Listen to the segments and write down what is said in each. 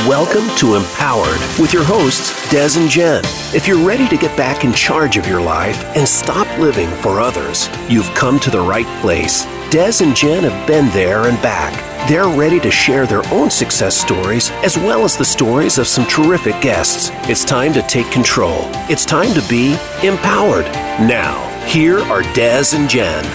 Welcome to Empowered with your hosts, Des and Jen. If you're ready to get back in charge of your life and stop living for others, you've come to the right place. Des and Jen have been there and back. They're ready to share their own success stories as well as the stories of some terrific guests. It's time to take control. It's time to be empowered. Now, here are Des and Jen.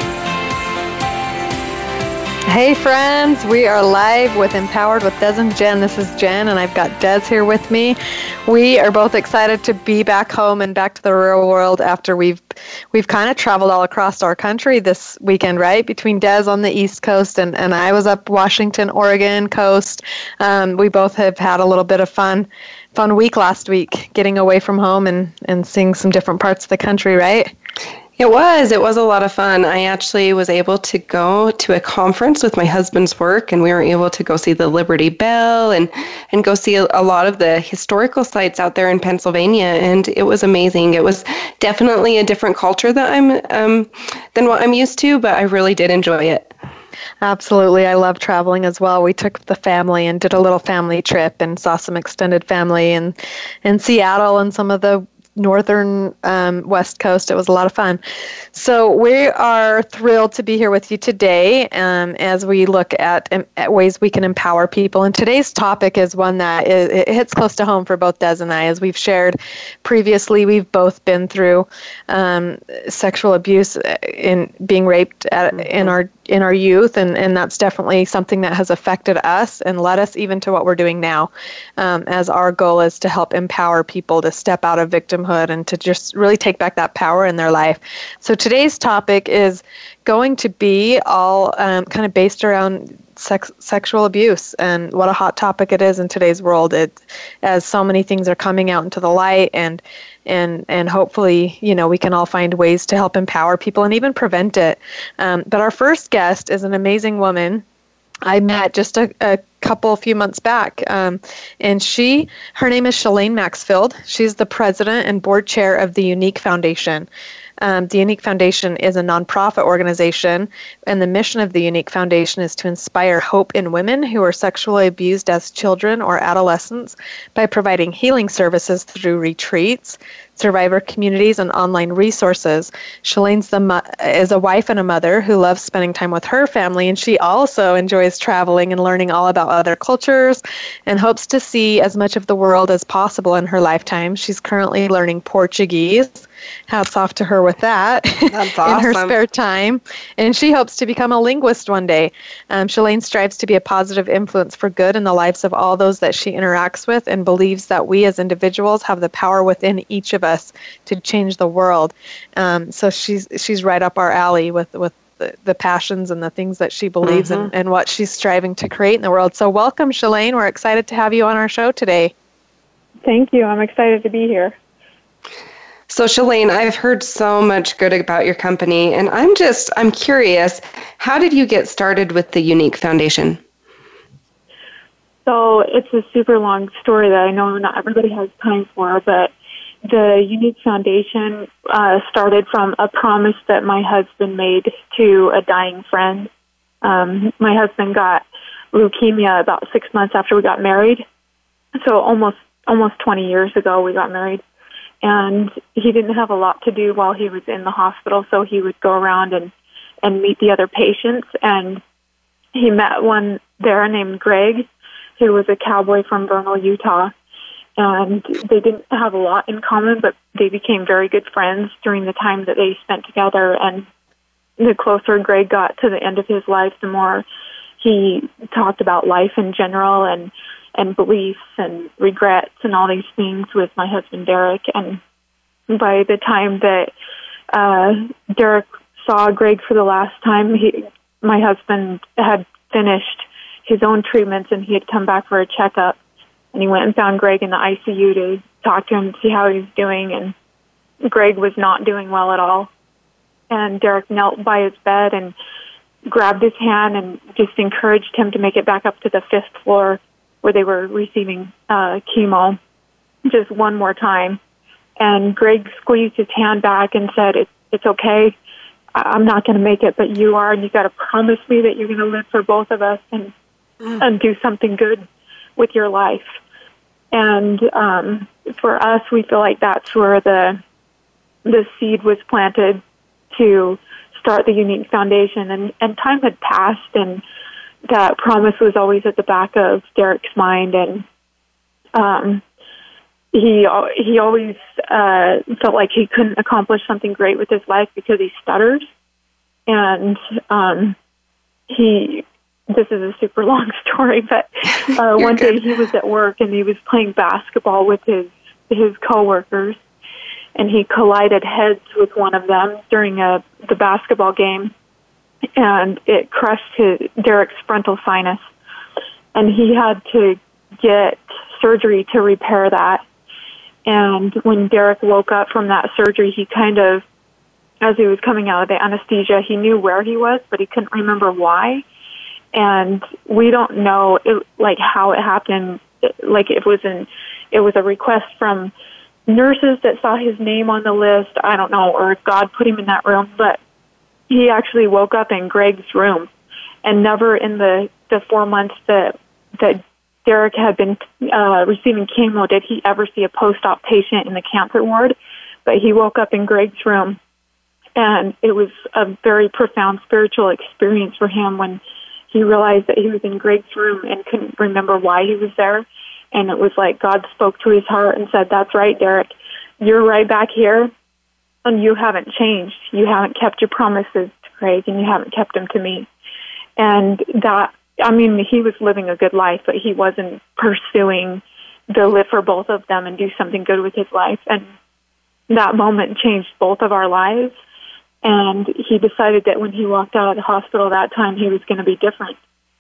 Hey friends, we are live with Empowered with Des and Jen. This is Jen and I've got Des here with me. We are both excited to be back home and back to the real world after we've kind of traveled all across our country this weekend, right? Between Des on the East Coast and I was up Washington, Oregon coast. We both have had a little bit of fun week last week, getting away from home and seeing some different parts of the country, right? It was a lot of fun. I actually was able to go to a conference with my husband's work, and we were able to go see the Liberty Bell and go see a lot of the historical sites out there in Pennsylvania, and it was amazing. It was definitely a different culture that than what I'm used to, but I really did enjoy it. Absolutely. I love traveling as well. We took the family and did a little family trip and saw some extended family in Seattle and some of the northern West Coast. It was a lot of fun. So we are thrilled to be here with you today as we look at ways we can empower people. And today's topic is one that it hits close to home for both Des and I. As we've shared previously, we've both been through sexual abuse in being raped in our youth, and that's definitely something that has affected us and led us even to what we're doing now, as our goal is to help empower people to step out of victimhood and to just really take back that power in their life. So today's topic is going to be all kind of based around sexual abuse and what a hot topic it is in today's world. As so many things are coming out into the light, and hopefully, we can all find ways to help empower people and even prevent it. But our first guest is an amazing woman I met just a few months back, and her name is Shalane Maxfield. She's the president and board chair of the Unique Foundation. The Unique Foundation is a nonprofit organization, and the mission of the Unique Foundation is to inspire hope in women who are sexually abused as children or adolescents by providing healing services through retreats, survivor communities, and online resources. Shalane's is a wife and a mother who loves spending time with her family, and she also enjoys traveling and learning all about other cultures and hopes to see as much of the world as possible in her lifetime. She's currently learning Portuguese. Hats off to her with that. That's awesome. In her spare time. And she hopes to become a linguist one day. Shalane strives to be a positive influence for good in the lives of all those that she interacts with, and believes that we as individuals have the power within each of us to change the world. So she's right up our alley with the passions and the things that she believes in and what she's striving to create in the world. So welcome, Shalane. We're excited to have you on our show today. Thank you. I'm excited to be here. So Shalane, I've heard so much good about your company, and I'm curious, how did you get started with the Unique Foundation? So it's a super long story that I know not everybody has time for, but the Unique Foundation started from a promise that my husband made to a dying friend. My husband got leukemia about 6 months after we got married, so almost 20 years ago we got married. And he didn't have a lot to do while he was in the hospital, so he would go around and meet the other patients. And he met one there named Greg, who was a cowboy from Vernal, Utah. And they didn't have a lot in common, but they became very good friends during the time that they spent together. And the closer Greg got to the end of his life, the more he talked about life in general and beliefs and regrets and all these things with my husband, Derek. And by the time that Derek saw Greg for the last time, my husband had finished his own treatments, and he had come back for a checkup. And he went and found Greg in the ICU to talk to him, see how he was doing. And Greg was not doing well at all. And Derek knelt by his bed and grabbed his hand and just encouraged him to make it back up to the 5th floor where they were receiving chemo just one more time. And Greg squeezed his hand back and said, it's okay. I'm not going to make it, but you are, and you got to promise me that you're going to live for both of us and do something good with your life. And for us, we feel like that's where the seed was planted to start the Unique Foundation. And time had passed, and that promise was always at the back of Derek's mind. And he always felt like he couldn't accomplish something great with his life because he stutters. And this is a super long story, but one day he was at work and he was playing basketball with his coworkers, and he collided heads with one of them during the basketball game, and it crushed Derek's frontal sinus, and he had to get surgery to repair that. And when Derek woke up from that surgery, he kind of, as he was coming out of the anesthesia, he knew where he was, but he couldn't remember why. And we don't know how it happened. It was a request from nurses that saw his name on the list. I don't know, or if God put him in that room. But he actually woke up in Greg's room, and never in the 4 months that Derek had been receiving chemo did he ever see a post-op patient in the cancer ward. But he woke up in Greg's room, and it was a very profound spiritual experience for him when he realized that he was in Greg's room and couldn't remember why he was there. And it was like God spoke to his heart and said, "That's right, Derek. You're right back here, and you haven't changed. You haven't kept your promises to Greg, and you haven't kept them to me." And he was living a good life, but he wasn't pursuing the live for both of them and do something good with his life. And that moment changed both of our lives. And he decided that when he walked out of the hospital that time, he was going to be different.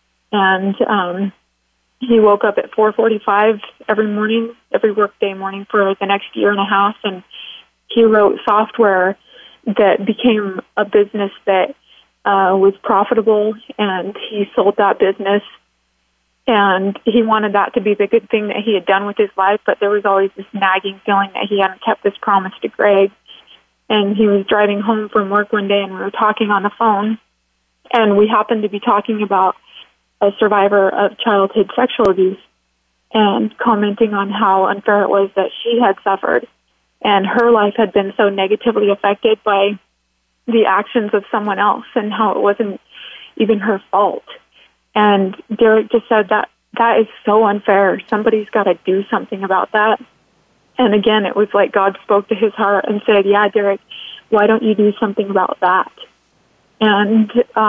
And he woke up at 4:45 every morning, every workday morning for the next year and a half. And he wrote software that became a business that was profitable, and he sold that business. And he wanted that to be the good thing that he had done with his life, but there was always this nagging feeling that he hadn't kept this promise to Greg. And he was driving home from work one day, and we were talking on the phone, and we happened to be talking about a survivor of childhood sexual abuse and commenting on how unfair it was that she had suffered, and her life had been so negatively affected by the actions of someone else and how it wasn't even her fault. And Derek just said that is so unfair. Somebody's got to do something about that. And again, it was like God spoke to his heart and said, "Yeah, Derek, why don't you do something about that?" And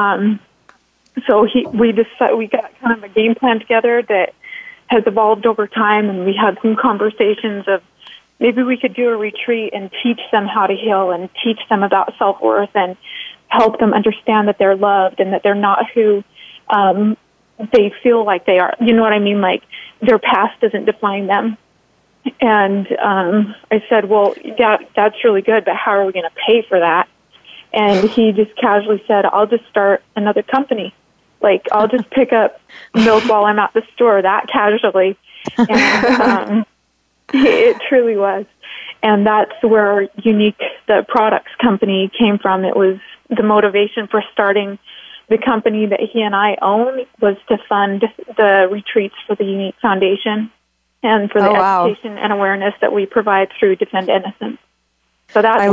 so we got kind of a game plan together that has evolved over time, and we had some conversations of maybe we could do a retreat and teach them how to heal and teach them about self-worth and help them understand that they're loved and that they're not who they feel like they are. You know what I mean? Like their past doesn't define them. And I said, "Well, that's really good, but how are we going to pay for that?" And he just casually said, "I'll just start another company. Like, I'll just pick up milk while I'm at the store," that casually. And it truly was. And that's where Unique, the products company, came from. It was the motivation for starting the company that he and I own was to fund the retreats for the Unique Foundation and for the education and awareness that we provide through Defend Innocence. So that's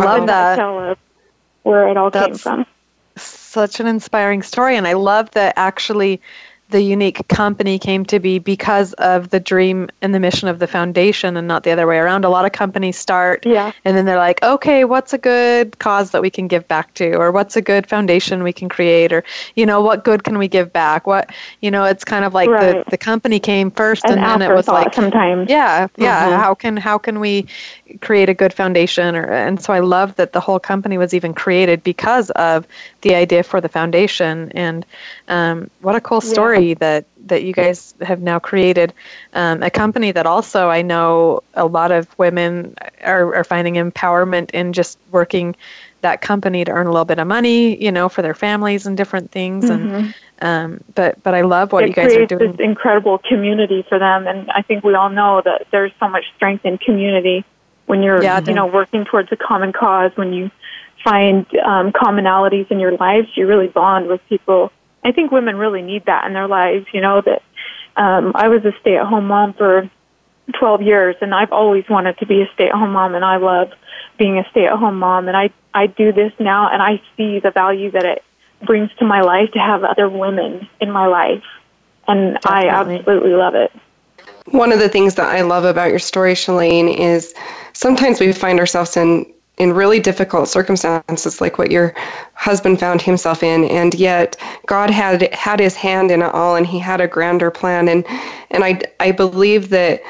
where it all came from. Such an inspiring story, and I love that actually the Unique company came to be because of the dream and the mission of the foundation and not the other way around. A lot of companies start and then they're like, okay, what's a good cause that we can give back to? Or what's a good foundation we can create? Or, what good can we give back? It's kind of like the company came first and then it was like, sometimes. How can we create a good foundation? And so I love that the whole company was even created because of the idea for the foundation. And what a cool story that you guys have now created a company that also I know a lot of women are finding empowerment in just working that company to earn a little bit of money, for their families and different things. Mm-hmm. And but I love what you guys are doing. It creates this incredible community for them, and I think we all know that there's so much strength in community when you're working towards a common cause. When you find commonalities in your lives, you really bond with people. I think women really need that in their lives, that I was a stay-at-home mom for 12 years, and I've always wanted to be a stay-at-home mom, and I love being a stay-at-home mom. And I do this now, and I see the value that it brings to my life to have other women in my life. And definitely. I absolutely love it. One of the things that I love about your story, Shalane, is sometimes we find ourselves in really difficult circumstances like what your husband found himself in, and yet God had his hand in it all, and he had a grander plan. And I believe that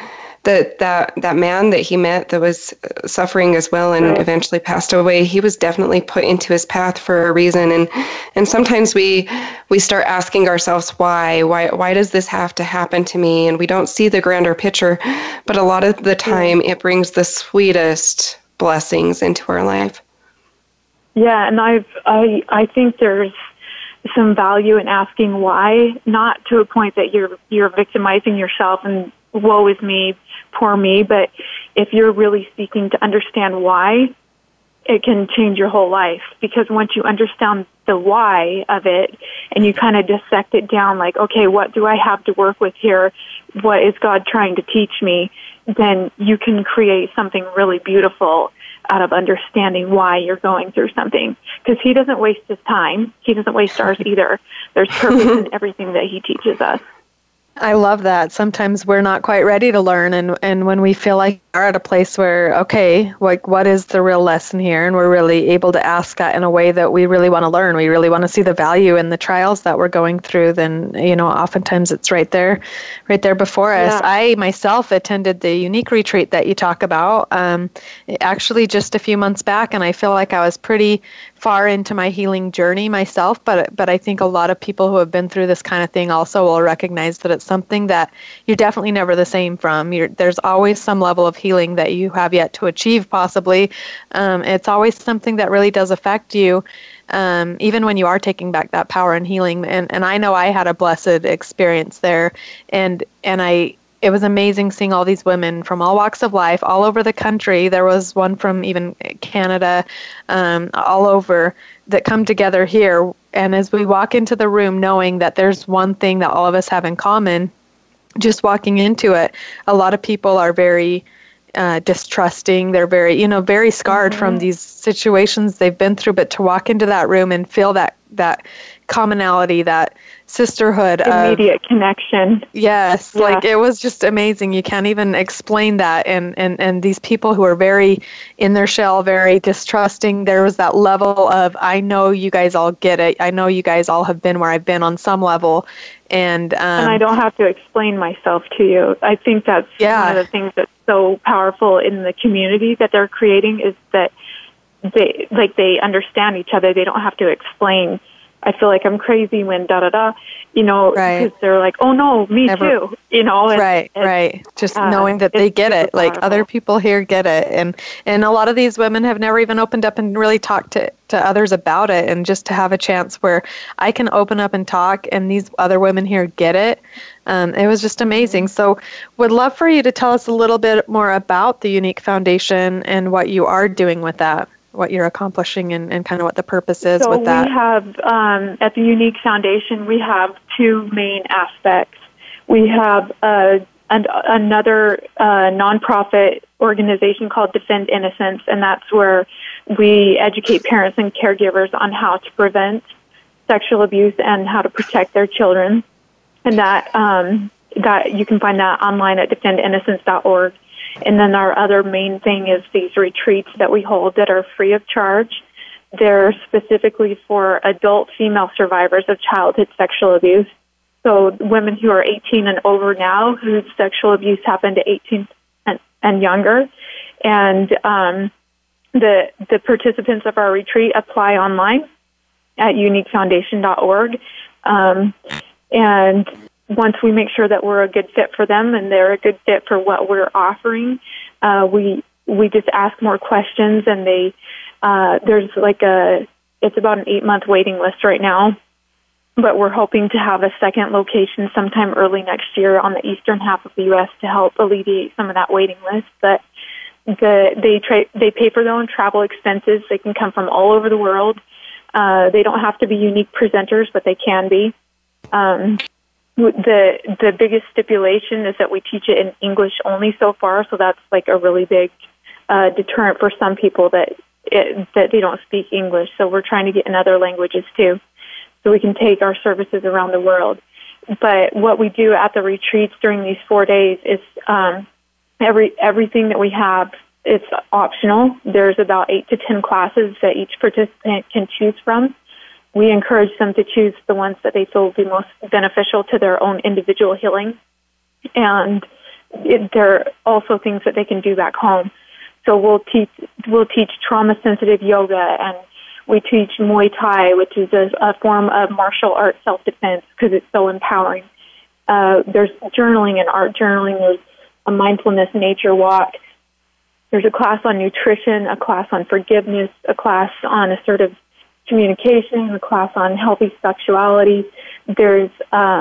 man that he met that was suffering as well and eventually passed away, he was definitely put into his path for a reason. And sometimes we start asking ourselves, why does this have to happen to me? And we don't see the grander picture, but a lot of the time it brings the sweetest blessings into our life. Yeah, and I think there's some value in asking why, not to a point that you're victimizing yourself and woe is me, poor me, but if you're really seeking to understand why, it can change your whole life. Because once you understand the why of it and you kind of dissect it down, like, okay, what do I have to work with here? What is God trying to teach me? Then you can create something really beautiful out of understanding why you're going through something. Because he doesn't waste his time. He doesn't waste ours either. There's purpose in everything that he teaches us. I love that. Sometimes we're not quite ready to learn, and when we feel like we're at a place where, okay, like, what is the real lesson here? And we're really able to ask that in a way that we really want to learn. We really want to see the value in the trials that we're going through. Then, oftentimes it's right there before us. Yeah. I myself attended the Unique retreat that you talk about, actually just a few months back, and I feel like I was pretty far into my healing journey myself, but I think a lot of people who have been through this kind of thing also will recognize that it's something that you're definitely never the same from. There's always some level of healing that you have yet to achieve, possibly. It's always something that really does affect you, even when you are taking back that power and healing. And I know I had a blessed experience there, and it was amazing seeing all these women from all walks of life, all over the country. There was one from even Canada, all over, that come together here. And as we walk into the room, knowing that there's one thing that all of us have in common, just walking into it, a lot of people are very distrusting. They're very, very scarred from these situations they've been through. But to walk into that room and feel that commonality, that sisterhood, immediate connection. Yes, yeah. Like, it was just amazing. You can't even explain that. And these people who are very in their shell, very distrusting, there was that level of, I know you guys all get it. I know you guys all have been where I've been on some level. And I don't have to explain myself to you. I think that's one of the things that's so powerful in the community that they're creating, is that they understand each other. They don't have to explain, I feel like I'm crazy when right. Because they're like, oh no, me too, Right. Just knowing that they get it, like, other people here get it. And a lot of these women have never even opened up and really talked to others about it. And just to have a chance where I can open up and talk, and these other women here get it. It was just amazing. So would love for you to tell us a little bit more about the Unique Foundation and what you are doing with that, what you're accomplishing, and kind of what the purpose is with that. So we have, at the Unique Foundation, we have two main aspects. We have another nonprofit organization called Defend Innocence, and that's where we educate parents and caregivers on how to prevent sexual abuse and how to protect their children. And that you can find that online at defendinnocence.org. And then our other main thing is these retreats that we hold that are free of charge. They're specifically for adult female survivors of childhood sexual abuse. So women who are 18 and over now, whose sexual abuse happened to 18 and younger. And the participants of our retreat apply online at uniquefoundation.org. And once we make sure that we're a good fit for them and they're a good fit for what we're offering, we just ask more questions, and there's it's about an 8-month waiting list right now, but we're hoping to have a second location sometime early next year on the eastern half of the U.S. to help alleviate some of that waiting list. But they pay for their own travel expenses. They can come from all over the world. They don't have to be unique presenters, but they can be. the biggest stipulation is that we teach it in English only so far, so that's like a really big deterrent for some people that they don't speak English. So we're trying to get in other languages too, so we can take our services around the world. But what we do at the retreats during these 4 days is everything that we have, it's optional. There's about 8 to 10 classes that each participant can choose from. We encourage them to choose the ones that they feel will be most beneficial to their own individual healing. And there are also things that they can do back home. So we'll teach trauma-sensitive yoga, and we teach Muay Thai, which is a form of martial arts self-defense because it's so empowering. There's journaling and art journaling. There's a mindfulness nature walk. There's a class on nutrition, a class on forgiveness, a class on assertive communication, a class on healthy sexuality. There's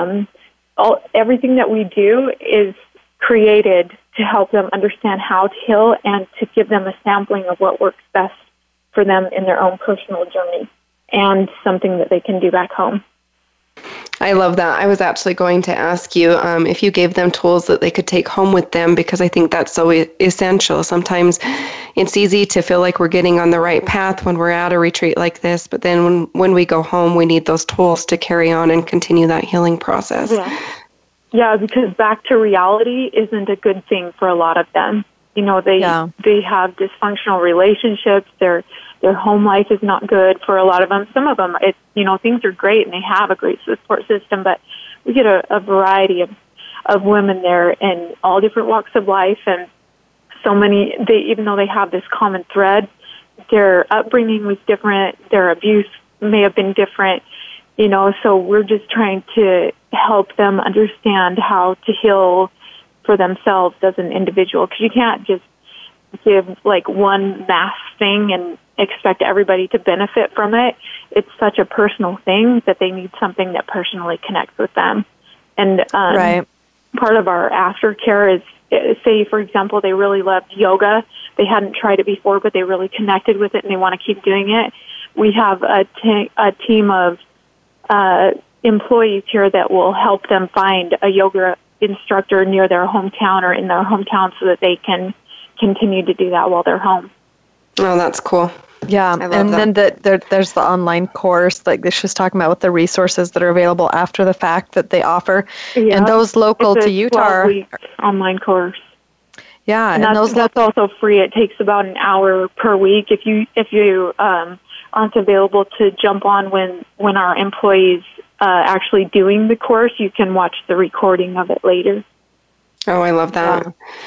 everything that we do is created to help them understand how to heal and to give them a sampling of what works best for them in their own personal journey and something that they can do back home. I love that. I was actually going to ask you if you gave them tools that they could take home with them, because I think that's so essential. Sometimes it's easy to feel like we're getting on the right path when we're at a retreat like this, but then when we go home, we need those tools to carry on and continue that healing process. Yeah, because back to reality isn't a good thing for a lot of them. You know, they have dysfunctional relationships. Their home life is not good for a lot of them. Some of them, things are great and they have a great support system, but we get a variety of women there in all different walks of life, and so many, even though they have this common thread, their upbringing was different, their abuse may have been different, so we're just trying to help them understand how to heal for themselves as an individual, because you can't just give like one mass thing and expect everybody to benefit from it. It's such a personal thing that they need something that personally connects with them. And part of our aftercare is, say, for example, they really loved yoga. They hadn't tried it before, but they really connected with it and they want to keep doing it. We have a team of employees here that will help them find a yoga instructor near their hometown or in their hometown so that they can continue to do that while they're home. Oh, that's cool. Yeah, and then there's the online course, like she was talking about, with the resources that are available after the fact that they offer, and those local to Utah. It's a 12-week online course. Yeah, and that's also free. It takes about an hour per week. If you aren't available to jump on when our employees actually doing the course, you can watch the recording of it later. Oh, I love that.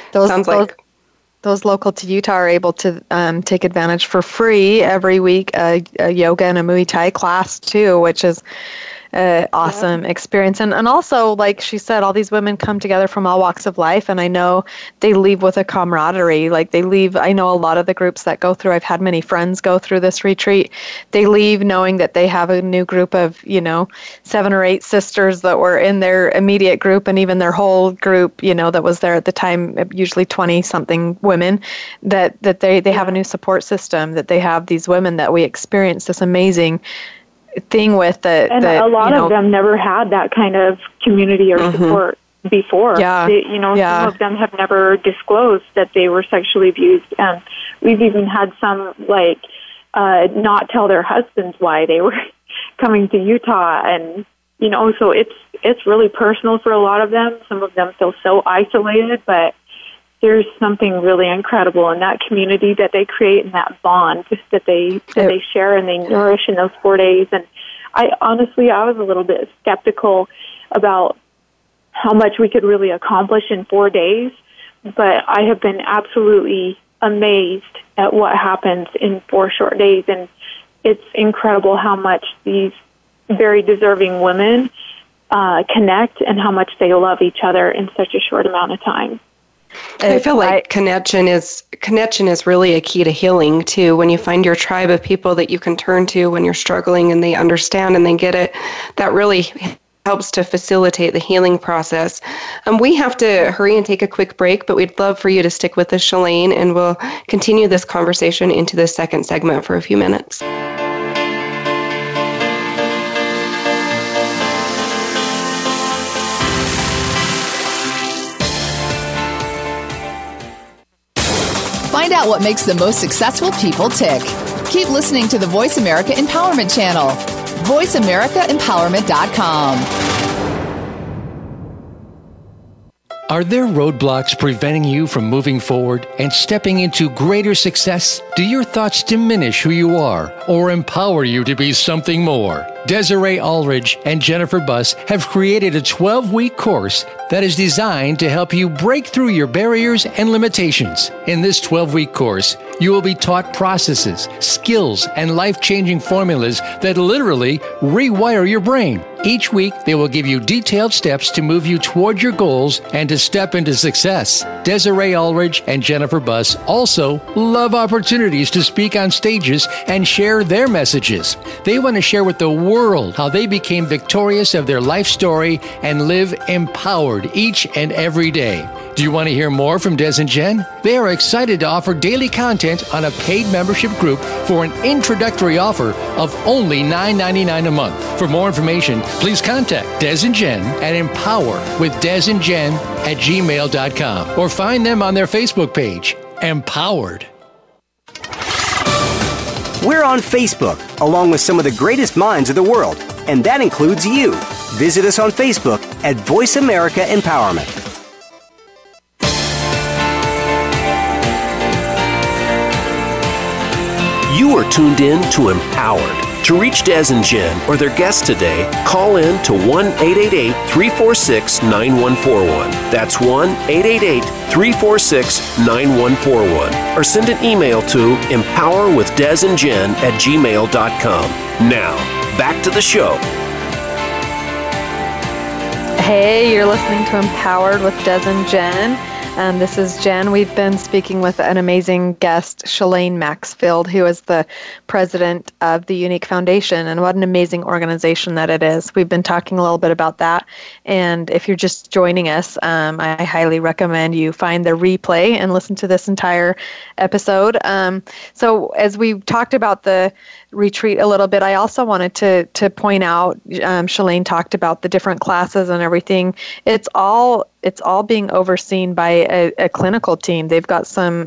Those local to Utah are able to take advantage for free every week a yoga and a Muay Thai class too, which is awesome experience. And also, like she said, all these women come together from all walks of life, and I know they leave with a camaraderie. Like I know a lot of the groups that go through, I've had many friends go through this retreat, they leave knowing that they have a new group of 7 or 8 sisters that were in their immediate group, and even their whole group that was there at the time, usually 20 something women, that they have a new support system, that they have these women that we experience this amazing thing with that. And a lot of them never had that kind of community or support before. Some of them have never disclosed that they were sexually abused, and we've even had some not tell their husbands why they were coming to Utah, and so it's really personal for a lot of them. Some of them feel so isolated, but there's something really incredible in that community that they create and that bond that they share and they nourish in those 4 days. And I was a little bit skeptical about how much we could really accomplish in 4 days, but I have been absolutely amazed at what happens in 4 short days. And it's incredible how much these very deserving women connect and how much they love each other in such a short amount of time. I feel like connection is really a key to healing too. When you find your tribe of people that you can turn to when you're struggling and they understand and they get it, that really helps to facilitate the healing process. We have to hurry and take a quick break, but we'd love for you to stick with us, Shalane, and we'll continue this conversation into the second segment for a few minutes. Find out what makes the most successful people tick. Keep listening to the Voice America Empowerment Channel. VoiceAmericaEmpowerment.com. Are there roadblocks preventing you from moving forward and stepping into greater success? Do your thoughts diminish who you are or empower you to be something more? Desiree Aldridge and Jennifer Buss have created a 12-week course that is designed to help you break through your barriers and limitations. In this 12-week course, you will be taught processes, skills, and life-changing formulas that literally rewire your brain. Each week, they will give you detailed steps to move you toward your goals and to step into success. Desiree Aldridge and Jennifer Buss also love opportunities to speak on stages and share their messages. They want to share with the world how they became victorious of their life story and live empowered each and every day. Do you want to hear more from Des and Jen? They are excited to offer daily content on a paid membership group for an introductory offer of only $9.99 a month. For more information, please contact Des and Jen at empowerwithdesandjen@gmail.com or find them on their Facebook page, Empowered. We're on Facebook, along with some of the greatest minds of the world, and that includes you. Visit us on Facebook at Voice America Empowerment. You are tuned in to Empowered. To reach Des and Jen or their guests today, call in to 1-888-346-9141. That's 1-888-346-9141. Or send an email to empowerwithdesandjen@gmail.com. Now, back to the show. Hey, you're listening to Empowered with Des and Jen. This is Jen. We've been speaking with an amazing guest, Shalane Maxfield, who is the president of the Unique Foundation, and what an amazing organization that it is. We've been talking a little bit about that, and if you're just joining us, I highly recommend you find the replay and listen to this entire episode. So as we talked about the retreat a little bit, I also wanted to point out, Shalane talked about the different classes and everything. It's all being overseen by a clinical team. They've got some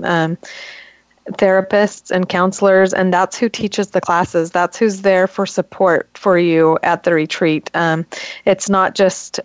therapists and counselors, and that's who teaches the classes. That's who's there for support for you at the retreat. It's not just,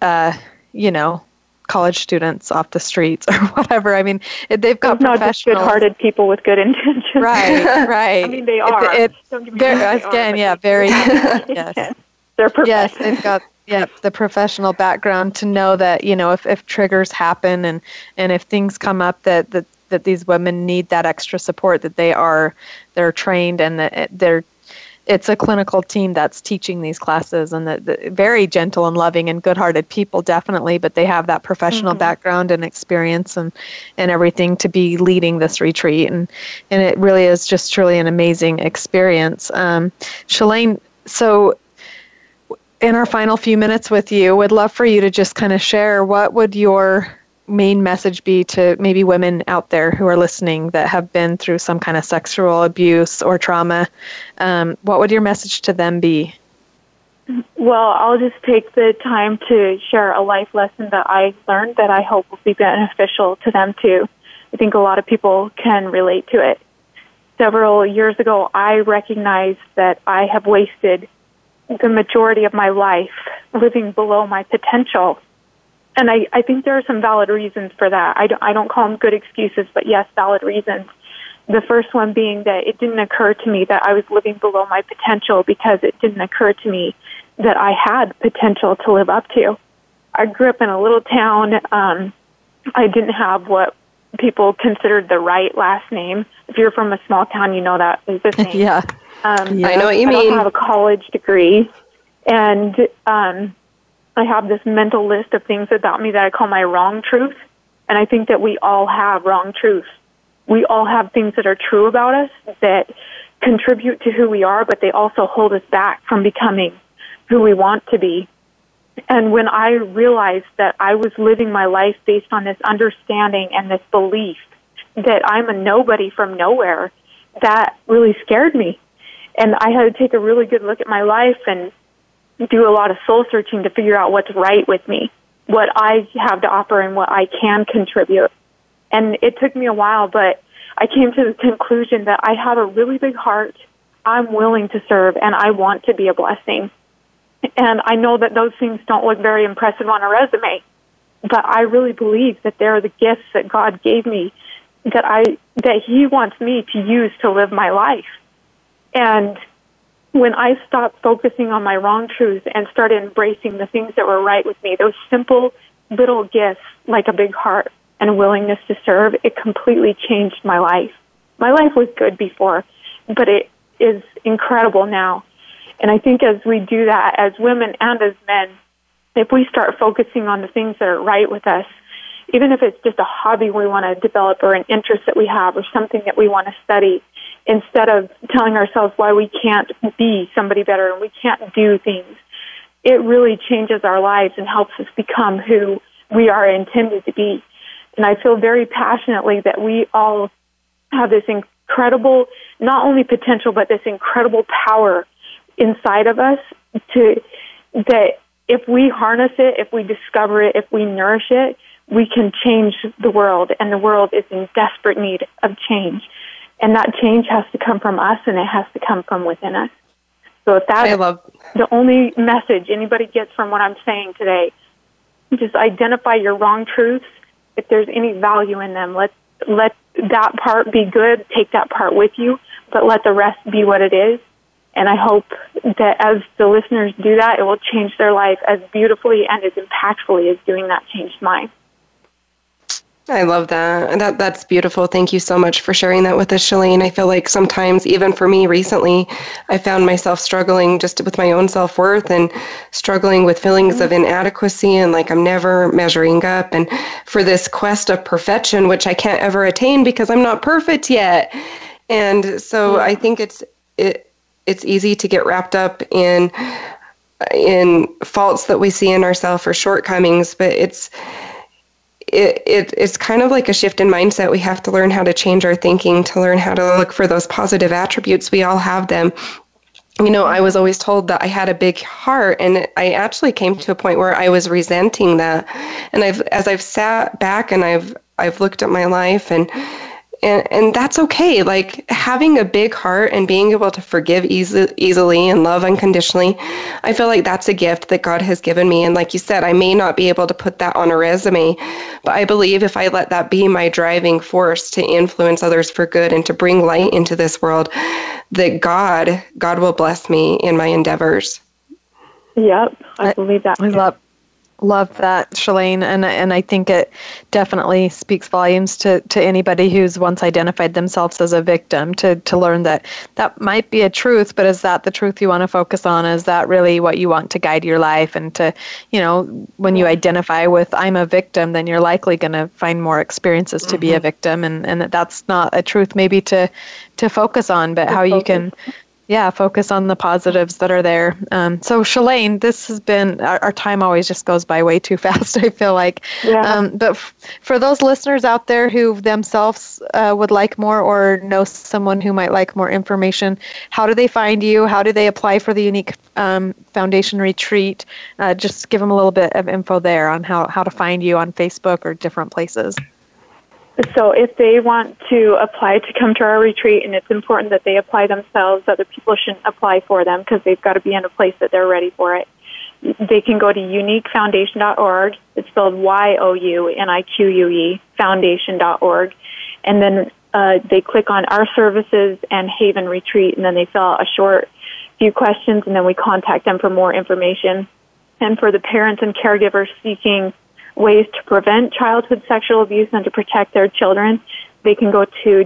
college students off the streets or whatever. I mean, they've got not just good-hearted people with good intentions. Right. I mean, they are. Don't get me wrong, very. Yes. They're professional. Yes, they've got the professional background to know that, if triggers happen and if things come up that these women need that extra support, that they're trained and that it's a clinical team that's teaching these classes, and the very gentle and loving and good-hearted people, definitely, but they have that professional background and experience and everything to be leading this retreat. And it really is just truly an amazing experience. Shalane, so in our final few minutes with you, would love for you to just kind of share what would your main message be to maybe women out there who are listening that have been through some kind of sexual abuse or trauma. What would your message to them be? Well, I'll just take the time to share a life lesson that I learned that I hope will be beneficial to them too. I think a lot of people can relate to it. Several years ago, I recognized that I have wasted the majority of my life living below my potential. And I think there are some valid reasons for that. I don't call them good excuses, but yes, valid reasons. The first one being that it didn't occur to me that I was living below my potential because it didn't occur to me that I had potential to live up to. I grew up in a little town. I didn't have what people considered the right last name. If you're from a small town, you know that is the name. Yeah. I know what you mean. I don't have a college degree, and I have this mental list of things about me that I call my wrong truth, and I think that we all have wrong truths. We all have things that are true about us that contribute to who we are, but they also hold us back from becoming who we want to be. And when I realized that I was living my life based on this understanding and this belief that I'm a nobody from nowhere, that really scared me. And I had to take a really good look at my life and do a lot of soul searching to figure out what's right with me, what I have to offer and what I can contribute. And it took me a while, but I came to the conclusion that I have a really big heart. I'm willing to serve, and I want to be a blessing. And I know that those things don't look very impressive on a resume, but I really believe that they're the gifts that God gave me that He wants me to use to live my life. And when I stopped focusing on my wrong truths and started embracing the things that were right with me, those simple little gifts like a big heart and willingness to serve, it completely changed my life. My life was good before, but it is incredible now. And I think as we do that, as women and as men, if we start focusing on the things that are right with us, even if it's just a hobby we want to develop or an interest that we have or something that we want to study, instead of telling ourselves why we can't be somebody better and we can't do things, it really changes our lives and helps us become who we are intended to be. And I feel very passionately that we all have this incredible, not only potential, but this incredible power inside of us that if we harness it, if we discover it, if we nourish it, we can change the world, and the world is in desperate need of change. And that change has to come from us, and it has to come from within us. So if that's the only message anybody gets from what I'm saying today, just identify your wrong truths. If there's any value in them, let that part be good, take that part with you, but let the rest be what it is. And I hope that as the listeners do that, it will change their life as beautifully and as impactfully as doing that changed mine. I love that. That's beautiful. Thank you so much for sharing that with us, Shalane. I feel like sometimes, even for me recently, I found myself struggling just with my own self-worth and struggling with feelings of inadequacy and like I'm never measuring up, and for this quest of perfection, which I can't ever attain because I'm not perfect yet. And so I think it's easy to get wrapped up in faults that we see in ourselves or shortcomings, but it's kind of like a shift in mindset. We have to learn how to change our thinking, to learn how to look for those positive attributes. We all have them. You know, I was always told that I had a big heart, and I actually came to a point where I was resenting that. And as I've sat back and I've looked at my life, and that's okay. Like having a big heart and being able to forgive easily and love unconditionally, I feel like that's a gift that God has given me. And like you said, I may not be able to put that on a resume, but I believe if I let that be my driving force to influence others for good and to bring light into this world, that God will bless me in my endeavors. Yep, I believe that. I love that, Shalane, and I think it definitely speaks volumes to anybody who's once identified themselves as a victim to learn that might be a truth, but is that the truth you want to focus on? Is that really what you want to guide your life? And to, when you identify with I'm a victim, then you're likely going to find more experiences to be a victim, and that's not a truth maybe to focus on, but how you can focus on the positives that are there. So Shalane, this has been, our time always just goes by way too fast, I feel like. Yeah. But for those listeners out there who themselves would like more or know someone who might like more information, how do they find you? How do they apply for the Unique Foundation Retreat? Just give them a little bit of info there on how to find you on Facebook or different places. So if they want to apply to come to our retreat, and it's important that they apply themselves, other people shouldn't apply for them because they've got to be in a place that they're ready for it. They can go to uniquefoundation.org. It's spelled YOUNIQUE, foundation.org. And then they click on our services and Haven Retreat, and then they fill out a short few questions, and then we contact them for more information. And for the parents and caregivers seeking ways to prevent childhood sexual abuse and to protect their children, they can go to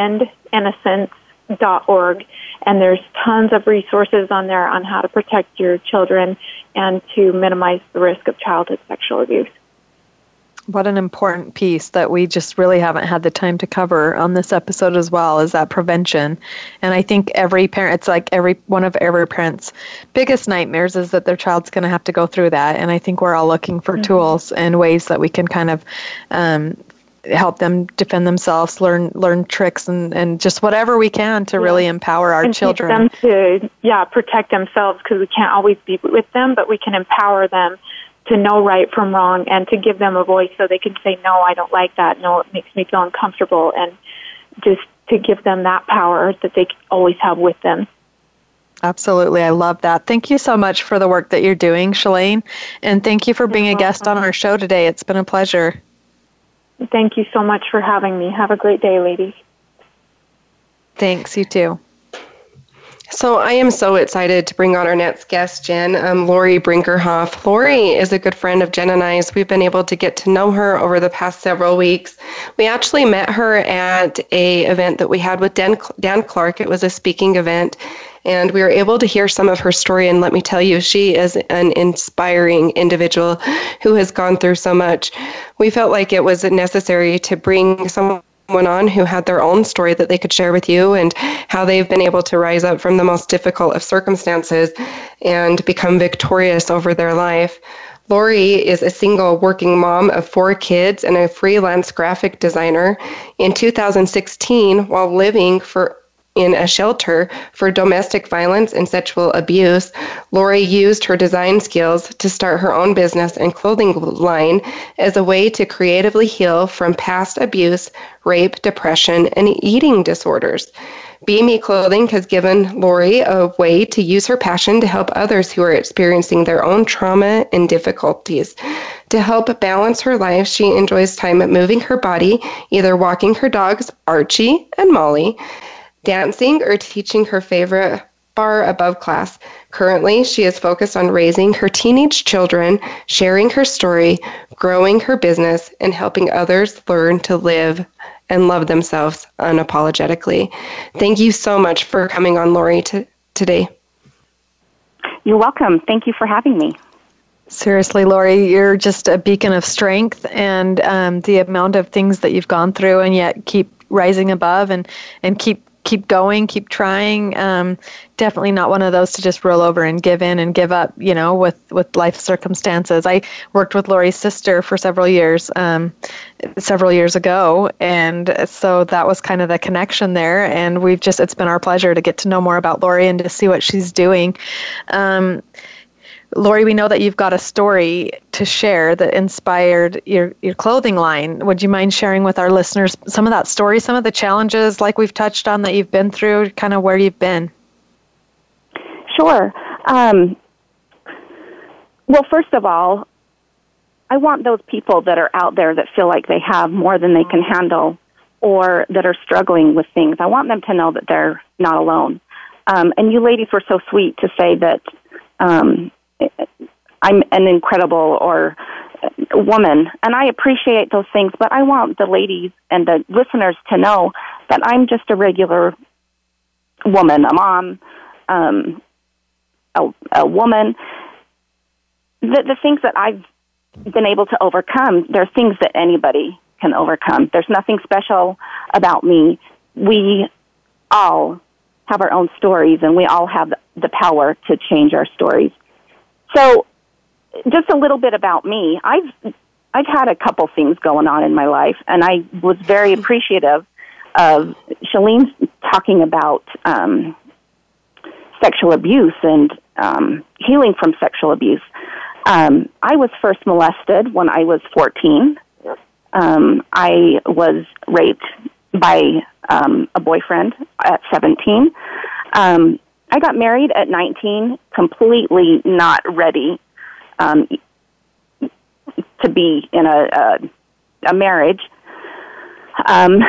defendinnocence.org, and there's tons of resources on there on how to protect your children and to minimize the risk of childhood sexual abuse. What an important piece that we just really haven't had the time to cover on this episode as well, is that prevention. And I think every parent, it's like every parent's biggest nightmares is that their child's going to have to go through that. And I think we're all looking for tools and ways that we can kind of help them defend themselves, learn tricks, and just whatever we can to really empower our children. And teach them to protect themselves, because we can't always be with them, but we can empower them to know right from wrong and to give them a voice so they can say, no, I don't like that. No, it makes me feel uncomfortable. And just to give them that power that they always have with them. Absolutely. I love that. Thank you so much for the work that you're doing, Shalane. And thank you for being a guest on our show today. It's been a pleasure. Thank you so much for having me. Have a great day, ladies. Thanks. You too. So I am so excited to bring on our next guest, Jen, Lori Brinkerhoff. Lori is a good friend of Jen and I's. We've been able to get to know her over the past several weeks. We actually met her at a event that we had with Dan Clark. It was a speaking event, and we were able to hear some of her story. And let me tell you, she is an inspiring individual who has gone through so much. We felt like it was necessary to bring someone on who had their own story that they could share with you, and how they've been able to rise up from the most difficult of circumstances and become victorious over their life. Lori is a single working mom of 4 kids and a freelance graphic designer. In 2016, while living in a shelter for domestic violence and sexual abuse, Lori used her design skills to start her own business and clothing line as a way to creatively heal from past abuse, rape, depression, and eating disorders. Be Me Clothing has given Lori a way to use her passion to help others who are experiencing their own trauma and difficulties. To help balance her life, she enjoys time at moving her body, either walking her dogs, Archie and Molly, dancing, or teaching her favorite bar above class. Currently, she is focused on raising her teenage children, sharing her story, growing her business, and helping others learn to live and love themselves unapologetically. Thank you so much for coming on, Lori, today. You're welcome. Thank you for having me. Seriously, Lori, you're just a beacon of strength, and the amount of things that you've gone through, and yet keep rising above and keep going, keep trying. Definitely not one of those to just roll over and give in and give up, with life circumstances. I worked with Lori's sister for several years ago. And so that was kind of the connection there. And it's been our pleasure to get to know more about Lori and to see what she's doing. Lori, we know that you've got a story to share that inspired your clothing line. Would you mind sharing with our listeners some of that story, some of the challenges like we've touched on that you've been through, kind of where you've been? Sure. Well, first of all, I want those people that are out there that feel like they have more than they can handle or that are struggling with things. I want them to know that they're not alone. And you ladies were so sweet to say that I'm an incredible woman, and I appreciate those things, but I want the ladies and the listeners to know that I'm just a regular woman, a mom, a woman. The things that I've been able to overcome, they're things that anybody can overcome. There's nothing special about me. We all have our own stories, and we all have the power to change our stories. So just a little bit about me. I've had a couple things going on in my life, and I was very appreciative of Shalene talking about sexual abuse and healing from sexual abuse. I was first molested when I was 14. I was raped by a boyfriend at 17. I got married at 19, completely not ready to be in a marriage. And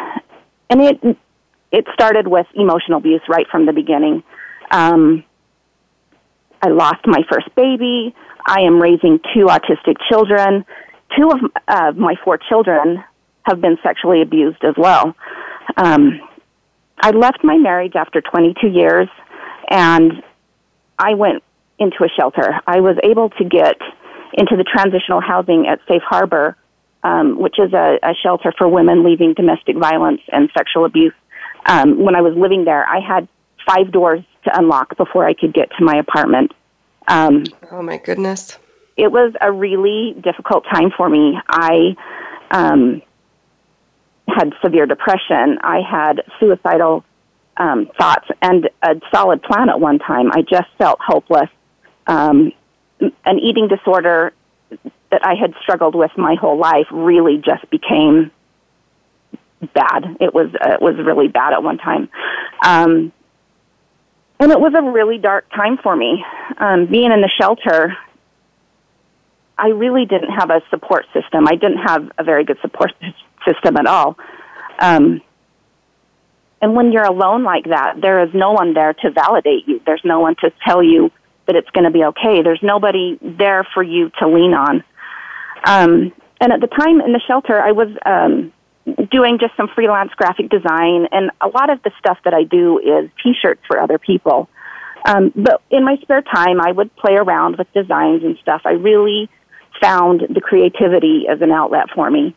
it started with emotional abuse right from the beginning. I lost my first baby. I am raising 2 autistic children. 2 of my 4 children have been sexually abused as well. I left my marriage after 22 years, and I went into a shelter. I was able to get into the transitional housing at Safe Harbor, which is a shelter for women leaving domestic violence and sexual abuse. When I was living there, I had 5 doors to unlock before I could get to my apartment. Oh, my goodness. It was a really difficult time for me. I had severe depression. I had suicidal thoughts and a solid plan at one time. I just felt hopeless. An eating disorder that I had struggled with my whole life really just became bad. It was really bad at one time. And it was a really dark time for me. Being in the shelter, I really didn't have a support system. I didn't have a very good support system at all. And when you're alone like that, there is no one there to validate you. There's no one to tell you that it's going to be okay. There's nobody there for you to lean on. And at the time in the shelter, I was doing just some freelance graphic design, and a lot of the stuff that I do is T-shirts for other people. But in my spare time, I would play around with designs and stuff. I really found the creativity as an outlet for me.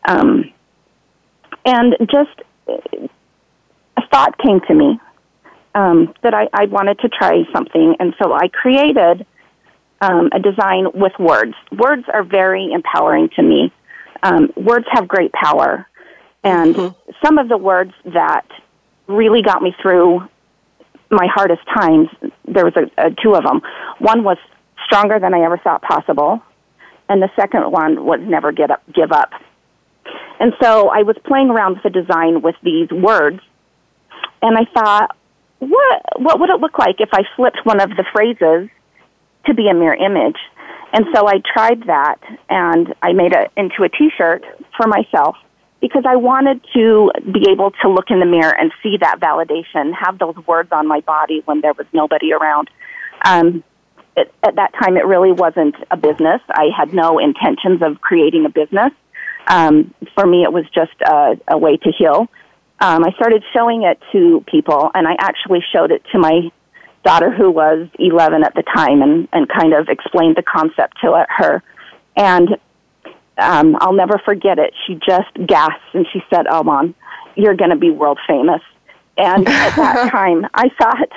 And just a thought came to me that I wanted to try something, and so I created a design with words. Words are very empowering to me. Words have great power, and some of the words that really got me through my hardest times, there was two of them. One was stronger than I ever thought possible, and the second one was never give up. And so I was playing around with the design with these words, and I thought, what would it look like if I flipped one of the phrases to be a mirror image? And so I tried that, and I made it into a T-shirt for myself because I wanted to be able to look in the mirror and see that validation, have those words on my body when there was nobody around. At that time, it really wasn't a business. I had no intentions of creating a business. For me, it was just a way to heal. I started showing it to people, and I actually showed it to my daughter, who was 11 at the time, and kind of explained the concept to her. And I'll never forget it. She just gasped, and she said, "Oh, Mom, you're going to be world famous." And at that time, I thought,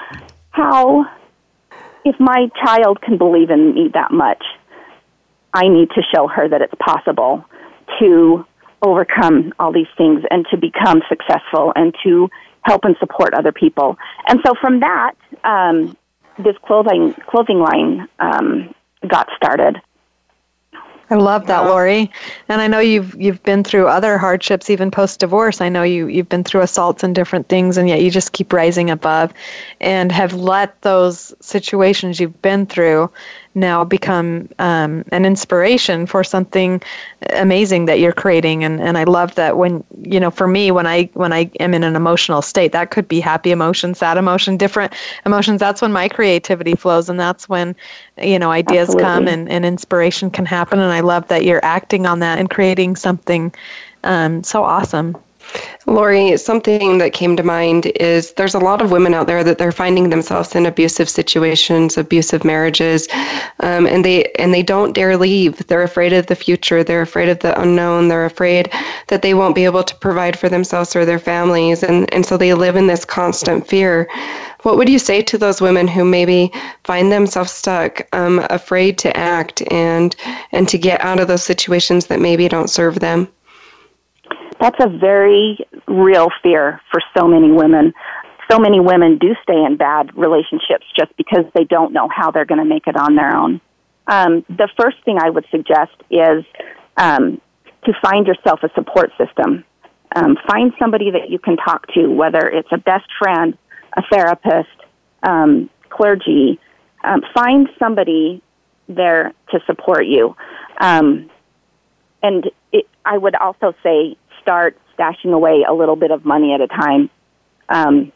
if my child can believe in me that much, I need to show her that it's possible to overcome all these things and to become successful and to help and support other people. And so from that, this clothing line got started. I love that, Lori. And I know you've been through other hardships, even post-divorce. I know you've been through assaults and different things, and yet you just keep rising above and have let those situations you've been through now become an inspiration for something amazing that you're creating. And I love that when, for me, when I am in an emotional state, that could be happy emotion, sad emotion, different emotions. That's when my creativity flows, and that's when, ideas Absolutely. come and inspiration can happen. And I love that you're acting on that and creating something so awesome. Lori, something that came to mind is there's a lot of women out there that they're finding themselves in abusive situations, abusive marriages, and they don't dare leave. They're afraid of the future. They're afraid of the unknown. They're afraid that they won't be able to provide for themselves or their families, and so they live in this constant fear. What would you say to those women who maybe find themselves stuck, afraid to act and to get out of those situations that maybe don't serve them? That's a very real fear for so many women. So many women do stay in bad relationships just because they don't know how they're going to make it on their own. The first thing I would suggest is to find yourself a support system. Find somebody that you can talk to, whether it's a best friend, a therapist, clergy. Find somebody there to support you. And I would also say, start stashing away a little bit of money at a time, $20,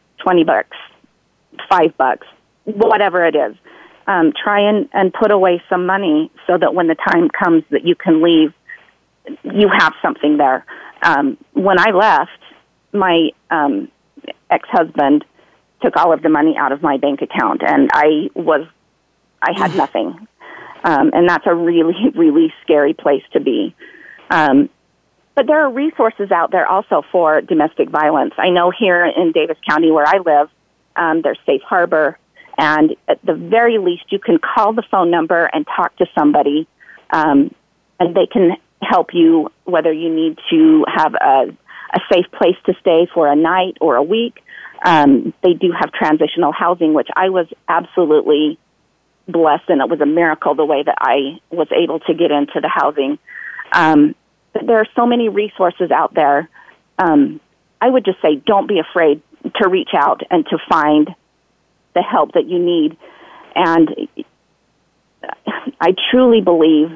$5, whatever it is. Try and put away some money so that when the time comes that you can leave, you have something there. When I left, my ex-husband took all of the money out of my bank account, and I had nothing. And that's a really, really scary place to be. But there are resources out there also for domestic violence. I know here in Davis County where I live, there's Safe Harbor, and at the very least you can call the phone number and talk to somebody, and they can help you whether you need to have a safe place to stay for a night or a week. They do have transitional housing, which I was absolutely blessed, and it was a miracle the way that I was able to get into the housing. But there are so many resources out there I would just say, don't be afraid to reach out and to find the help that you need. And I truly believe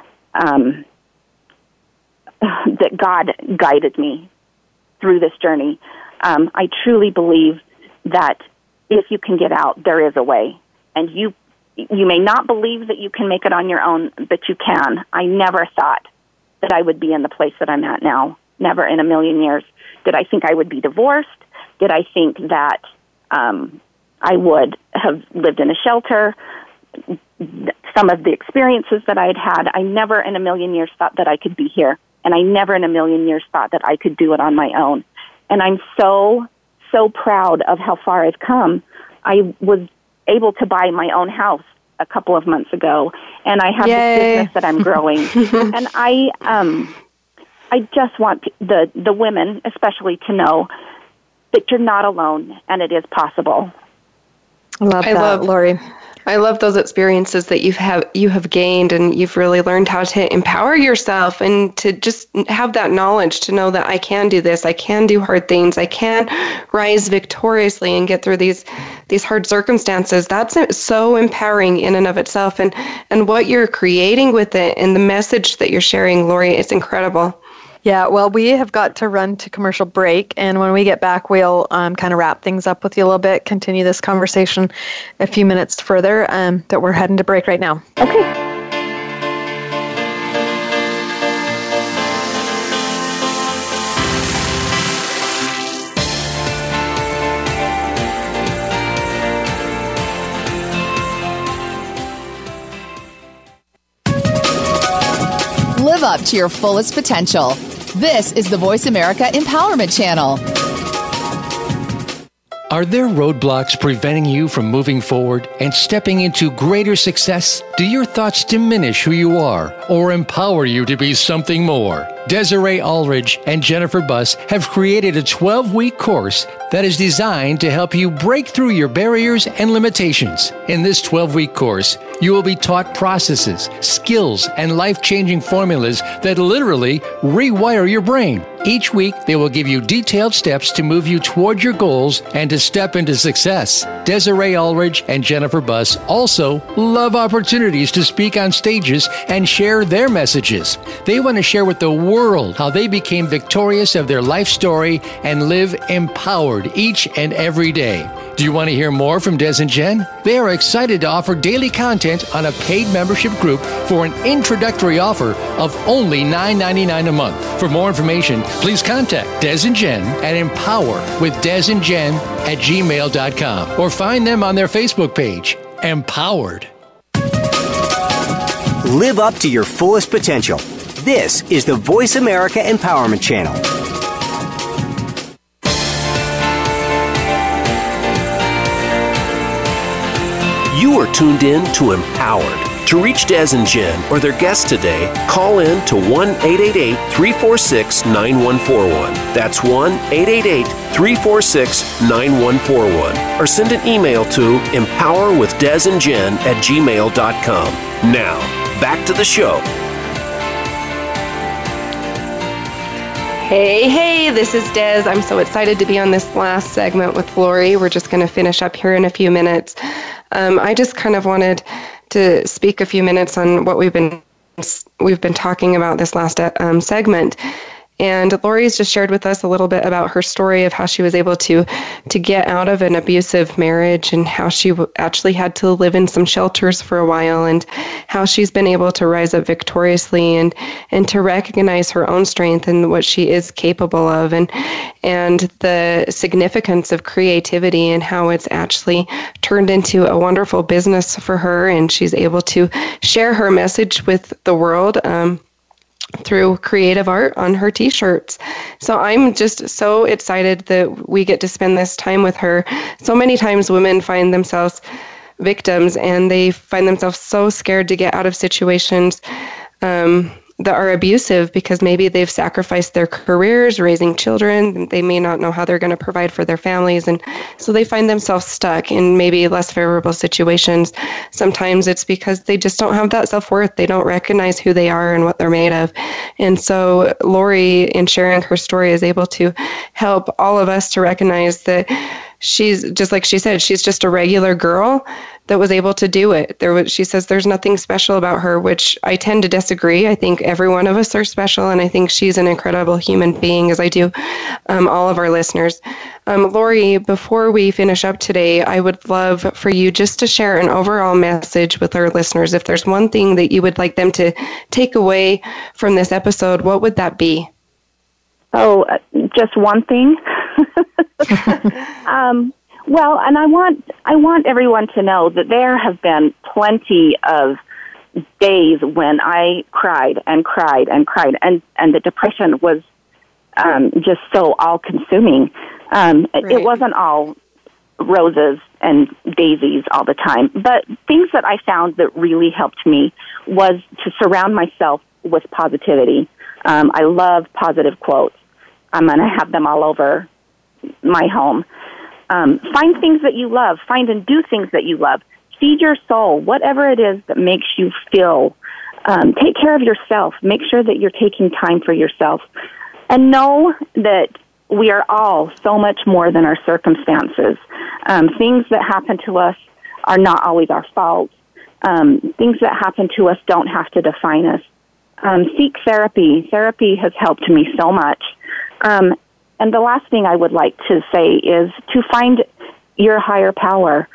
that God guided me through this journey. I truly believe that if you can get out, there is a way. And you may not believe that you can make it on your own, but you can. I never thought that I would be in the place that I'm at now. Never in a million years. Did I think I would be divorced? Did I think that I would have lived in a shelter? Some of the experiences that I had, I never in a million years thought that I could be here. And I never in a million years thought that I could do it on my own. And I'm so proud of how far I've come. I was able to buy my own house a couple of months ago, and I have this business that I'm growing. And I just want the women especially to know that you're not alone, and it is possible. I love Lori. I love those experiences that you have gained, and you've really learned how to empower yourself and to just have that knowledge to know that I can do this, I can do hard things, I can rise victoriously and get through these hard circumstances. That's so empowering in and of itself, and what you're creating with it and the message that you're sharing, Lori, it's incredible. Yeah, well, we have got to run to commercial break, and when we get back, we'll kind of wrap things up with you a little bit, continue this conversation a few minutes further, but we're heading to break right now. Okay. Live up to your fullest potential. This is the Voice America Empowerment Channel. Are there roadblocks preventing you from moving forward and stepping into greater success? Do your thoughts diminish who you are or empower you to be something more? Desiree Ulrich and Jennifer Buss have created a 12-week course that is designed to help you break through your barriers and limitations. In this 12-week course, you will be taught processes, skills, and life-changing formulas that literally rewire your brain. Each week, they will give you detailed steps to move you toward your goals and to step into success. Desiree Ulrich and Jennifer Buss also love opportunities to speak on stages and share their messages. They want to share with the world how they became victorious of their life story and live empowered each and every day. Do you want to hear more from Des and Jen? They are excited to offer daily content on a paid membership group for an introductory offer of only $9.99 a month. For more information, please contact Des and Jen at empowerwithdesanjen@gmail.com or find them on their Facebook page, Empowered. Live up to your fullest potential. This is the Voice America Empowerment Channel. You are tuned in to Empowered. To reach Des and Jen or their guests today, call in to 1-888-346-9141. That's 1-888-346-9141. Or send an email to empowerwithdesanjen@gmail.com. Now, back to the show. Hey, this is Des. I'm so excited to be on this last segment with Lori. We're just going to finish up here in a few minutes. I just kind of wanted to speak a few minutes on what we've been talking about this last segment. And Lori's just shared with us a little bit about her story of how she was able to get out of an abusive marriage and how she actually had to live in some shelters for a while, and how she's been able to rise up victoriously and to recognize her own strength and what she is capable of, and the significance of creativity and how it's actually turned into a wonderful business for her, and she's able to share her message with the world through creative art on her t-shirts. So I'm just so excited that we get to spend this time with her. So many times women find themselves victims, and they find themselves so scared to get out of situations that are abusive because maybe they've sacrificed their careers raising children. They may not know how they're going to provide for their families. And so they find themselves stuck in maybe less favorable situations. Sometimes it's because they just don't have that self-worth. They don't recognize who they are and what they're made of. And so Lori, in sharing her story, is able to help all of us to recognize that she's, just like she said, she's just a regular girl that was able to do it. She says there's nothing special about her, which I tend to disagree. I think every one of us are special, and I think she's an incredible human being, as I do all of our listeners. Lori, before we finish up today, I would love for you just to share an overall message with our listeners. If there's one thing that you would like them to take away from this episode, what would that be? Oh, just one thing? Well, and I want everyone to know that there have been plenty of days when I cried and cried and cried, and the depression was just so all-consuming. Right. It wasn't all roses and daisies all the time, but things that I found that really helped me was to surround myself with positivity. I love positive quotes. I'm going to have them all over my home. Find things that you love. Find and do things that you love. Feed your soul, whatever it is that makes you feel. Take care of yourself. Make sure that you're taking time for yourself. And know that we are all so much more than our circumstances. Things that happen to us are not always our fault. Things that happen to us don't have to define us. Seek therapy. Therapy has helped me so much. And the last thing I would like to say is to find your higher power.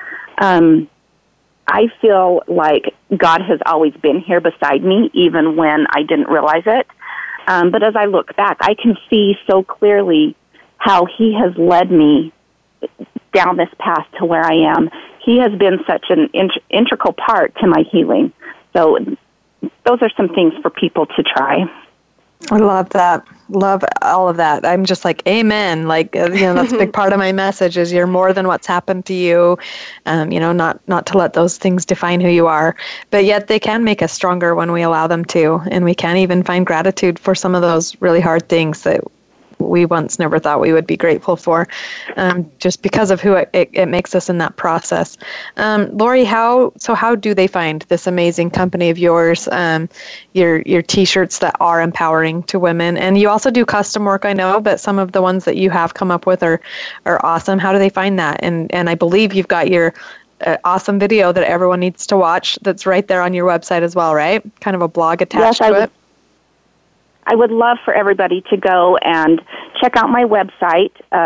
I feel like God has always been here beside me, even when I didn't realize it. But as I look back, I can see so clearly how He has led me down this path to where I am. He has been such an integral part to my healing. So those are some things for people to try. I love that. Love all of that. I'm just like, amen. Like, that's a big part of my message is you're more than what's happened to you. Not to let those things define who you are, but yet they can make us stronger when we allow them to. And we can even find gratitude for some of those really hard things that we once never thought we would be grateful for, just because of who it makes us in that process. Lori, how do they find this amazing company of yours, your T-shirts that are empowering to women? And you also do custom work, I know, but some of the ones that you have come up with are awesome. How do they find that? And I believe you've got your awesome video that everyone needs to watch that's right there on your website as well, right? Kind of a blog attached to it. I would love for everybody to go and check out my website,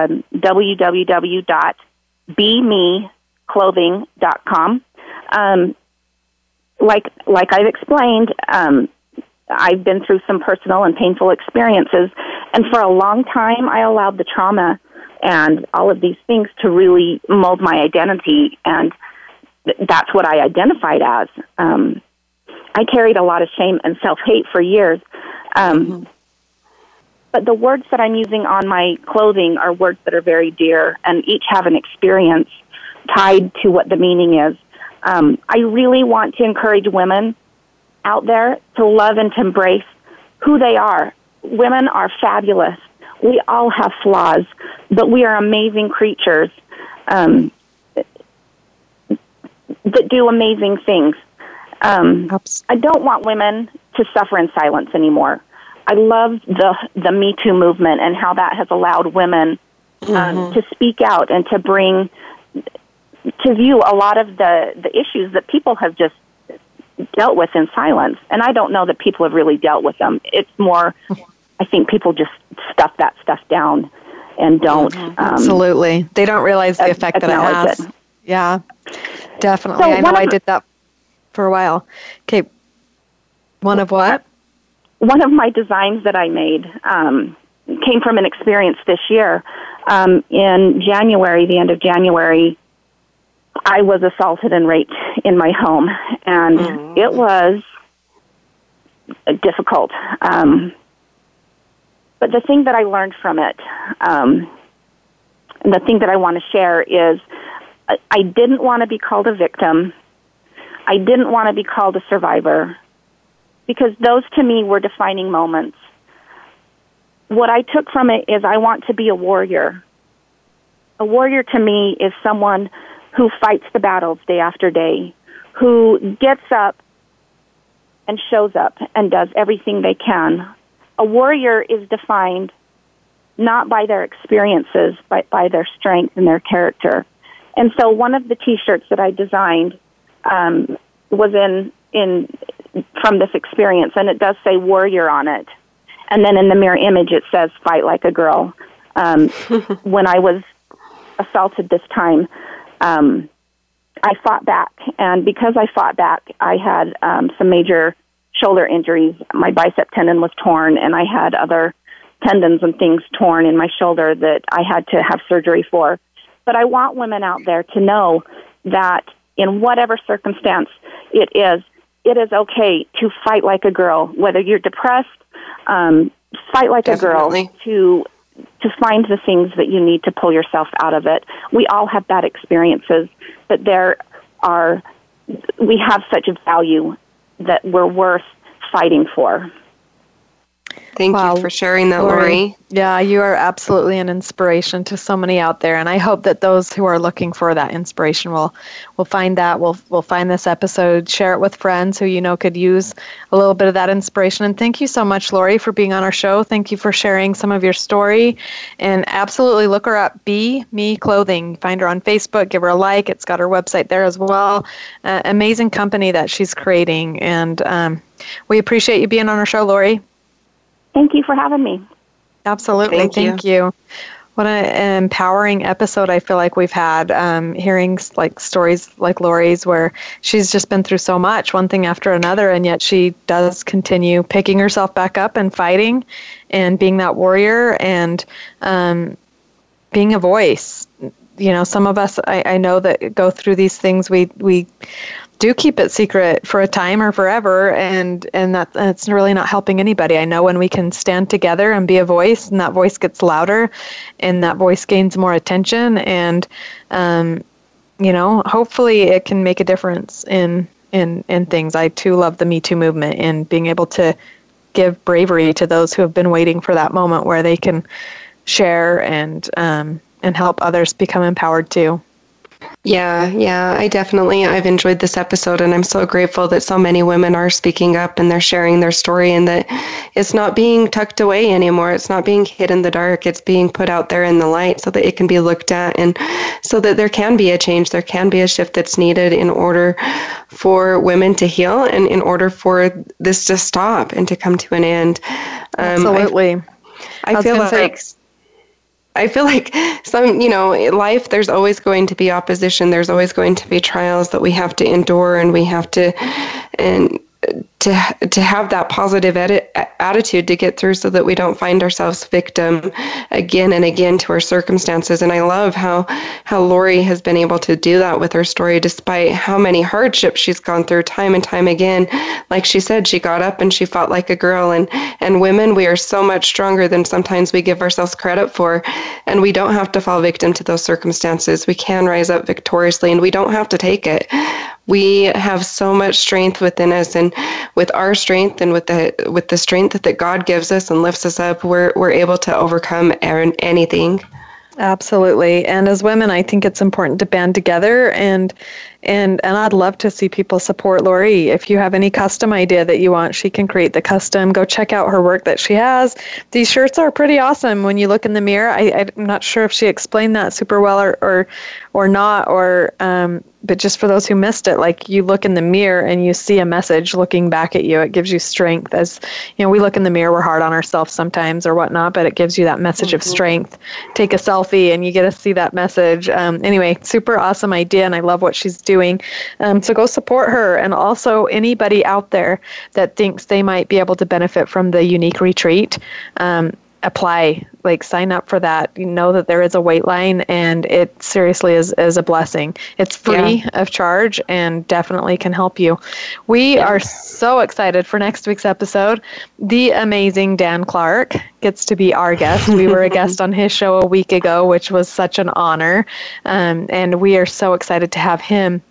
www.bemeclothing.com. Like I've explained, I've been through some personal and painful experiences, and for a long time I allowed the trauma and all of these things to really mold my identity, and that's what I identified as. I carried a lot of shame and self-hate for years. But the words that I'm using on my clothing are words that are very dear, and each have an experience tied to what the meaning is. I really want to encourage women out there to love and to embrace who they are. Women are fabulous. We all have flaws, but we are amazing creatures that do amazing things. I don't want women to suffer in silence anymore. I love the Me Too movement and how that has allowed women to speak out and to bring to view a lot of the issues that people have just dealt with in silence. And I don't know that people have really dealt with them. It's more, I think people just stuff that stuff down and don't. Absolutely. They don't realize the effect that it has. Yeah, definitely. So I know I did that for a while. Okay. One of what? One of my designs that I made came from an experience this year. In January, the end of January, I was assaulted and raped in my home, and it was difficult. But the thing that I learned from it, and the thing that I want to share is I didn't want to be called a victim. I didn't want to be called a survivor. because those to me were defining moments. What I took from it is I want to be a warrior. A warrior to me is someone who fights the battles day after day, who gets up and shows up and does everything they can. A warrior is defined not by their experiences, but by their strength and their character. And so one of the T-shirts that I designed was in from this experience, and it does say warrior on it. And then in the mirror image, it says fight like a girl. When I was assaulted this time, I fought back. And because I fought back, I had some major shoulder injuries. My bicep tendon was torn, and I had other tendons and things torn in my shoulder that I had to have surgery for. But I want women out there to know that in whatever circumstance it is okay to fight like a girl. Whether you're depressed, fight like Definitely. a girl to find the things that you need to pull yourself out of it. We all have bad experiences, but we have such a value that we're worth fighting for. Thank you for sharing that, Lori. Yeah, you are absolutely an inspiration to so many out there, and I hope that those who are looking for that inspiration will find that. We'll find this episode, share it with friends who could use a little bit of that inspiration. And thank you so much, Lori, for being on our show. Thank you for sharing some of your story, and absolutely look her up. Be Me Clothing. Find her on Facebook. Give her a like. It's got her website there as well. Amazing company that she's creating, and we appreciate you being on our show, Lori. Thank you for having me. Absolutely. Thank you. What an empowering episode I feel like we've had, hearing like stories like Lori's where she's just been through so much, one thing after another, and yet she does continue picking herself back up and fighting and being that warrior and being a voice. Some of us, I know that go through these things, we do keep it secret for a time or forever, and that's really not helping anybody. I know when we can stand together and be a voice, and that voice gets louder, and that voice gains more attention, and hopefully it can make a difference in things. I too love the Me Too movement and being able to give bravery to those who have been waiting for that moment where they can share and help others become empowered too. Yeah, I've enjoyed this episode, and I'm so grateful that so many women are speaking up and they're sharing their story, and that it's not being tucked away anymore. It's not being hid in the dark. It's being put out there in the light so that it can be looked at, and so that there can be a change. There can be a shift that's needed in order for women to heal and in order for this to stop and to come to an end. Absolutely. I feel like some, life, there's always going to be opposition. There's always going to be trials that we have to endure, and we have to have that positive attitude to get through so that we don't find ourselves victim again and again to our circumstances. And I love how Lori has been able to do that with her story, despite how many hardships she's gone through time and time again. Like she said, she got up and she fought like a girl, and women, we are so much stronger than sometimes we give ourselves credit for, and we don't have to fall victim to those circumstances. We can rise up victoriously, and we don't have to take it. We have so much strength within us, and with our strength and with the strength that God gives us and lifts us up, we're able to overcome anything. Absolutely. And as women, I think it's important to band together, and I'd love to see people support Lori. If you have any custom idea that you want, she can create the custom. Go check out her work that she has. These shirts are pretty awesome when you look in the mirror. I'm not sure if she explained that super well or not, but just for those who missed it, like you look in the mirror and you see a message looking back at you. It gives you strength. As we look in the mirror, we're hard on ourselves sometimes or whatnot, but it gives you that message of strength. Take a selfie and you get to see that message. Anyway, super awesome idea, and I love what she's doing. So go support her. And also anybody out there that thinks they might be able to benefit from the unique retreat, apply, sign up for that. You know that there is a wait line, and it seriously is a blessing. It's free of charge and definitely can help you. We are so excited for next week's episode. The amazing Dan Clark gets to be our guest. We were a guest on his show a week ago, which was such an honor. And we are so excited to have him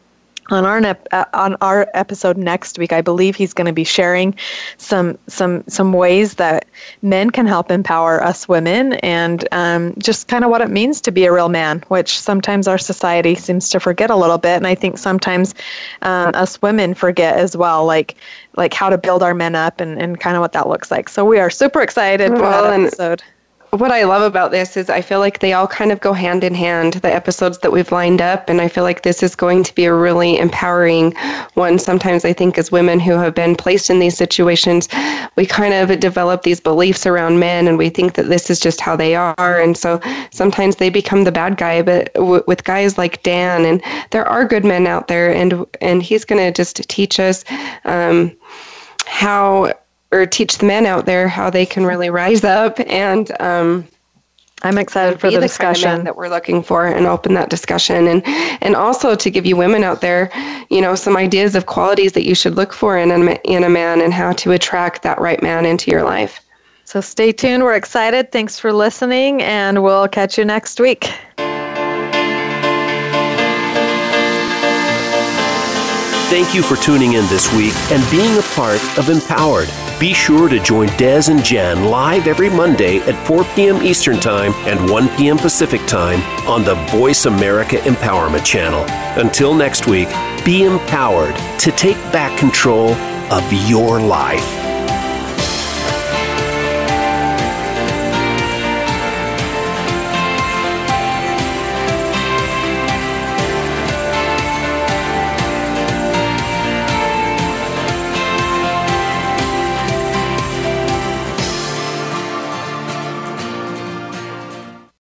On our episode next week, I believe he's going to be sharing some ways that men can help empower us women, and just kind of what it means to be a real man, which sometimes our society seems to forget a little bit, and I think sometimes us women forget as well, like how to build our men up and kind of what that looks like. So we are super excited for that episode. What I love about this is I feel like they all kind of go hand in hand, the episodes that we've lined up, and I feel like this is going to be a really empowering one. Sometimes I think as women who have been placed in these situations, we kind of develop these beliefs around men, and we think that this is just how they are, and so sometimes they become the bad guy. But with guys like Dan, and there are good men out there, and he's going to just teach us teach the men out there how they can really rise up, and I'm excited for the discussion kind of man that we're looking for, and open that discussion, and also to give you women out there, some ideas of qualities that you should look for in a man, and how to attract that right man into your life. So stay tuned. We're excited. Thanks for listening, and we'll catch you next week. Thank you for tuning in this week and being a part of Empowered. Be sure to join Des and Jen live every Monday at 4 p.m. Eastern Time and 1 p.m. Pacific Time on the Voice America Empowerment Channel. Until next week, be empowered to take back control of your life.